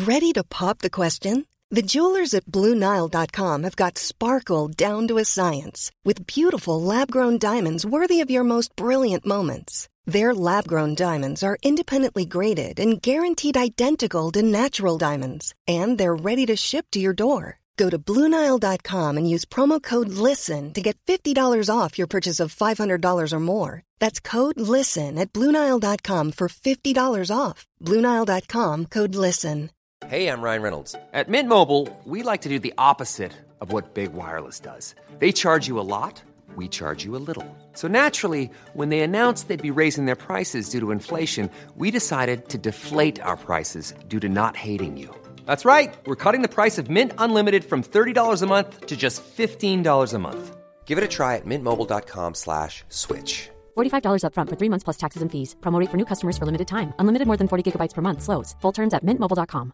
Ready to pop the question? The jewelers at BlueNile.com have got sparkle down to a science with beautiful lab-grown diamonds worthy of your most brilliant moments. Their lab-grown diamonds are independently graded and guaranteed identical to natural diamonds, and they're ready to ship to your door. Go to BlueNile.com and use promo code LISTEN to get $50 off your purchase of $500 or more. That's code LISTEN at BlueNile.com for $50 off. BlueNile.com, code LISTEN. Hey, I'm Ryan Reynolds. At Mint Mobile, we like to do the opposite of what Big Wireless does. They charge you a lot, we charge you a little. So naturally, when they announced they'd be raising their prices due to inflation, we decided to deflate our prices due to not hating you. That's right. We're cutting the price of Mint Unlimited from $30 a month to just $15 a month. Give it a try at mintmobile.com/switch. $45 up front for 3 months plus taxes and fees. Promo rate for new customers for limited time. Unlimited more than 40 gigabytes per month. Slows full terms at mintmobile.com.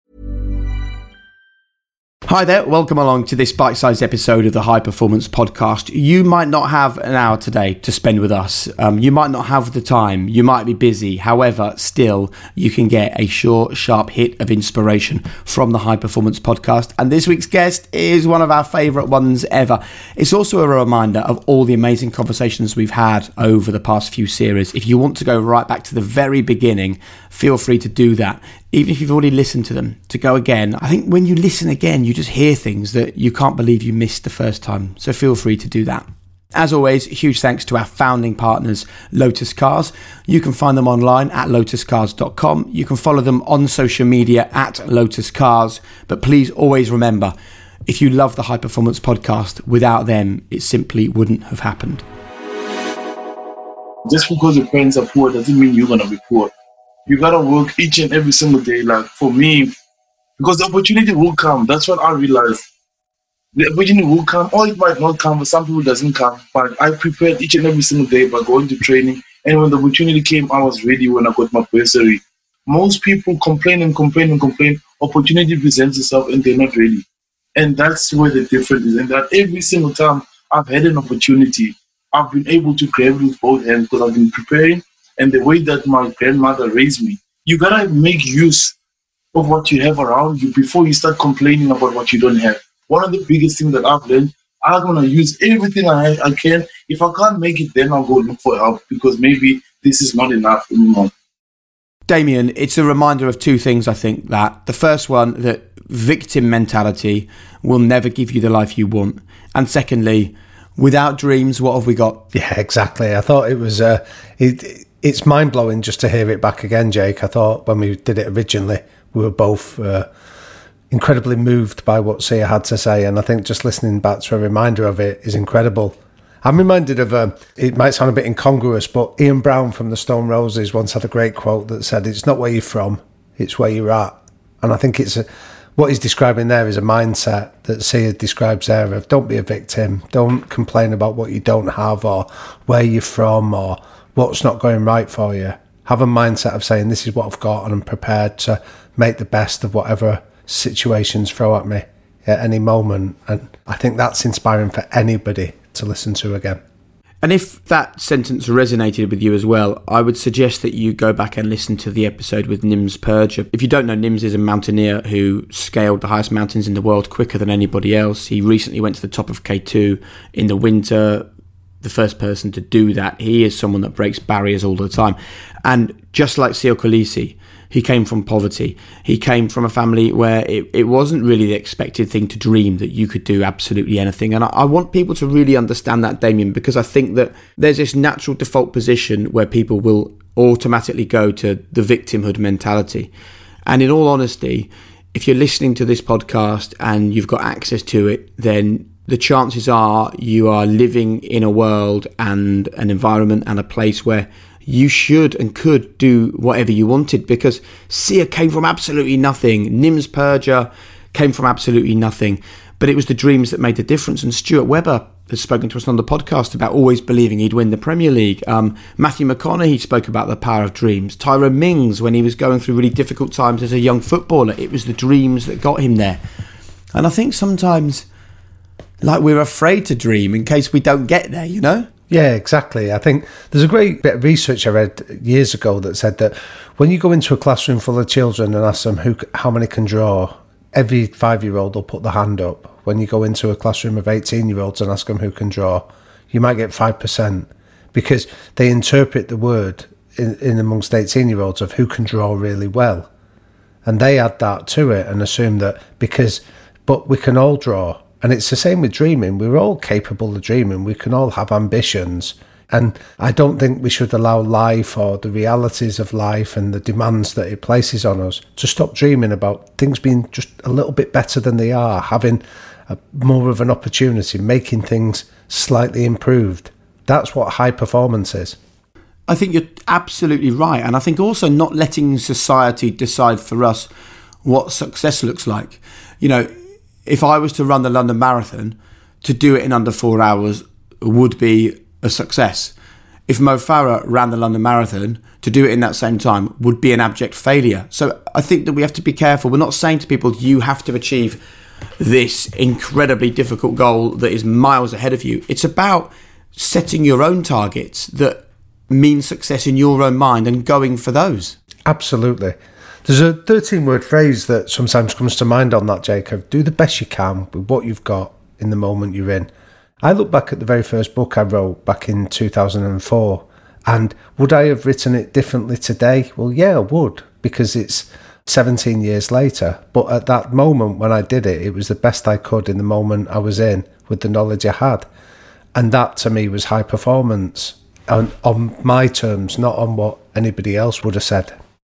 Hi there, welcome along to this bite-sized episode of the High Performance Podcast. You might not have an hour today to spend with us. You might not have the time. You might be busy. However, still, you can get a short, sharp hit of inspiration from the High Performance Podcast. And this week's guest is one of our favourite ones ever. It's also a reminder of all the amazing conversations we've had over the past few series. If you want to go right back to the very beginning, feel free to do that. Even if you've already listened to them, to go again. I think when you listen again, you just hear things that you can't believe you missed the first time. So feel free to do that. As always, huge thanks to our founding partners, Lotus Cars. You can find them online at lotuscars.com. You can follow them on social media at Lotus Cars. But please always remember, if you love the High Performance Podcast, without them, it simply wouldn't have happened. Just because your parents are poor doesn't mean you're going to be poor. You gotta work each and every single day. Like for me, because the opportunity will come. That's what I realized. The opportunity will come, or it might not come. For some people, it doesn't come. But I prepared each and every single day by going to training. And when the opportunity came, I was ready when I got my bursary. Most people complain. Opportunity presents itself, and they're not ready. And that's where the difference is. And that every single time I've had an opportunity, I've been able to grab it with both hands because I've been preparing. And the way that my grandmother raised me, you gotta make use of what you have around you before you start complaining about what you don't have. One of the biggest things that I've learned, I'm gonna use everything I can. If I can't make it, then I'll go look for help because maybe this is not enough anymore. Damien, it's a reminder of two things, I think. That the first one, that victim mentality will never give you the life you want. And secondly, without dreams, what have we got? Yeah, exactly. I thought it was... It's mind-blowing just to hear it back again, Jake. I thought when we did it originally, we were both incredibly moved by what Sia had to say. And I think just listening back to a reminder of it is incredible. I'm reminded of, it might sound a bit incongruous, but Ian Brown from the Stone Roses once had a great quote that said, "It's not where you're from, it's where you're at." And I think what he's describing there is a mindset that Sia describes there of don't be a victim, don't complain about what you don't have or where you're from or what's not going right for you. Have a mindset of saying, this is what I've got and I'm prepared to make the best of whatever situations throw at me at any moment. And I think that's inspiring for anybody to listen to again. And if that sentence resonated with you as well, I would suggest that you go back and listen to the episode with Nims Purja. If you don't know, Nims is a mountaineer who scaled the highest mountains in the world quicker than anybody else. He recently went to the top of K2 in the winter, the first person to do that. He is someone that breaks barriers all the time. And just like Sia Kolisi, he came from poverty. He came from a family where it wasn't really the expected thing to dream that you could do absolutely anything. And I want people to really understand that, Damien, because I think that there's this natural default position where people will automatically go to the victimhood mentality. And in all honesty, if you're listening to this podcast and you've got access to it, then the chances are you are living in a world and an environment and a place where you should and could do whatever you wanted, because Sia came from absolutely nothing. Nims Purja came from absolutely nothing. But it was the dreams that made the difference. And Stuart Webber has spoken to us on the podcast about always believing he'd win the Premier League. Matthew McConaughey spoke about the power of dreams. Tyrone Mings, when he was going through really difficult times as a young footballer, it was the dreams that got him there. And I think sometimes, like, we're afraid to dream in case we don't get there, you know? Yeah, exactly. I think there's a great bit of research I read years ago that said that when you go into a classroom full of children and ask them how many can draw, every 5-year-old will put the hand up. When you go into a classroom of 18-year-olds and ask them who can draw, you might get 5%, because they interpret the word in amongst 18-year-olds of who can draw really well. And they add that to it and assume that but we can all draw. And it's the same with dreaming. We're all capable of dreaming. We can all have ambitions. And I don't think we should allow life or the realities of life and the demands that it places on us to stop dreaming about things being just a little bit better than they are, having more of an opportunity, making things slightly improved. That's what high performance is. I think you're absolutely right. And I think also not letting society decide for us what success looks like. You know, if I was to run the London Marathon, to do it in under 4 hours would be a success. If Mo Farah ran the London Marathon, to do it in that same time would be an abject failure. So I think that we have to be careful. We're not saying to people, you have to achieve this incredibly difficult goal that is miles ahead of you. It's about setting your own targets that mean success in your own mind and going for those. Absolutely. There's a 13-word phrase that sometimes comes to mind on that, Jacob. Do the best you can with what you've got in the moment you're in. I look back at the very first book I wrote back in 2004, and would I have written it differently today? Well, yeah, I would, because it's 17 years later. But at that moment when I did it, it was the best I could in the moment I was in with the knowledge I had. And that, to me, was high performance on my terms, not on what anybody else would have said.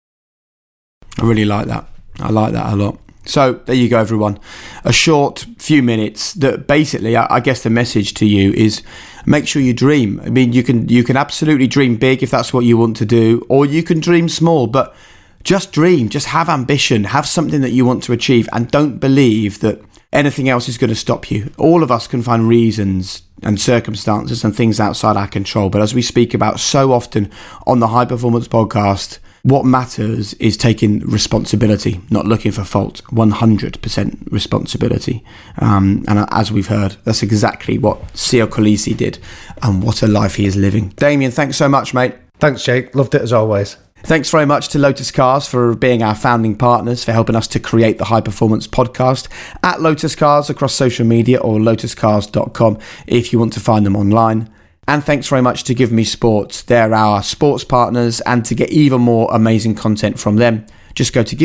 I really like that. I like that a lot. So there you go, everyone. A short few minutes that basically, I guess the message to you is make sure you dream. I mean, you can absolutely dream big if that's what you want to do, or you can dream small, but just dream, just have ambition, have something that you want to achieve, and don't believe that anything else is going to stop you. All of us can find reasons and circumstances and things outside our control. But as we speak about so often on the High Performance Podcast, what matters is taking responsibility, not looking for fault. 100% responsibility. And as we've heard, that's exactly what Siya Kolisi did, and what a life he is living. Damien, thanks so much, mate. Thanks, Jake. Loved it as always. Thanks very much to Lotus Cars for being our founding partners, for helping us to create the High Performance Podcast. At Lotus Cars across social media, or lotuscars.com if you want to find them online. And thanks very much to Give Me Sports. They're our sports partners, and to get even more amazing content from them, just go to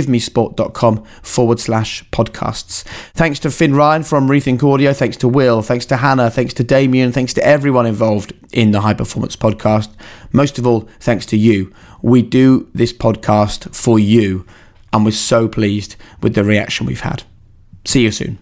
givemesport.com/podcasts. Thanks to Finn Ryan from Rethink Audio. Thanks to Will. Thanks to Hannah. Thanks to Damien. Thanks to everyone involved in the High Performance Podcast. Most of all, thanks to you. We do this podcast for you, and we're so pleased with the reaction we've had. See you soon.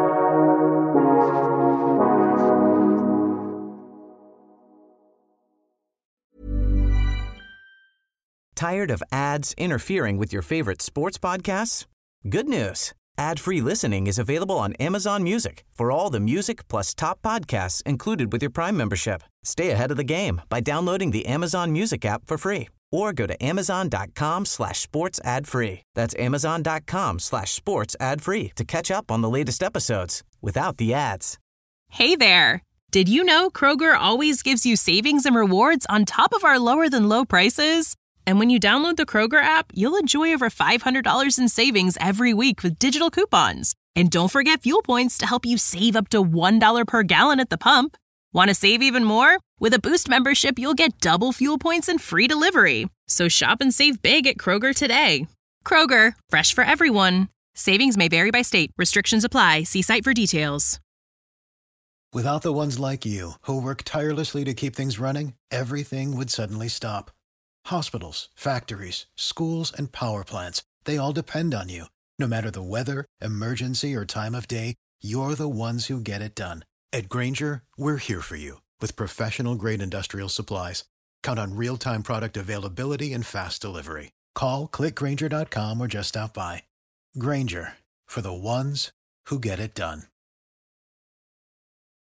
Tired of ads interfering with your favorite sports podcasts? Good news. Ad-free listening is available on Amazon Music for all the music plus top podcasts included with your Prime membership. Stay ahead of the game by downloading the Amazon Music app for free, or go to amazon.com/sports ad free. That's amazon.com/sports ad free to catch up on the latest episodes without the ads. Hey there. Did you know Kroger always gives you savings and rewards on top of our lower than low prices? And when you download the Kroger app, you'll enjoy over $500 in savings every week with digital coupons. And don't forget fuel points to help you save up to $1 per gallon at the pump. Want to save even more? With a Boost membership, you'll get double fuel points and free delivery. So shop and save big at Kroger today. Kroger, fresh for everyone. Savings may vary by state. Restrictions apply. See site for details. Without the ones like you, who work tirelessly to keep things running, everything would suddenly stop. Hospitals, factories, schools, and power plants, they all depend on you. No matter the weather, emergency, or time of day, you're the ones who get it done. At Grainger, we're here for you with professional-grade industrial supplies. Count on real-time product availability and fast delivery. Call, click Grainger.com, or just stop by. Grainger, for the ones who get it done.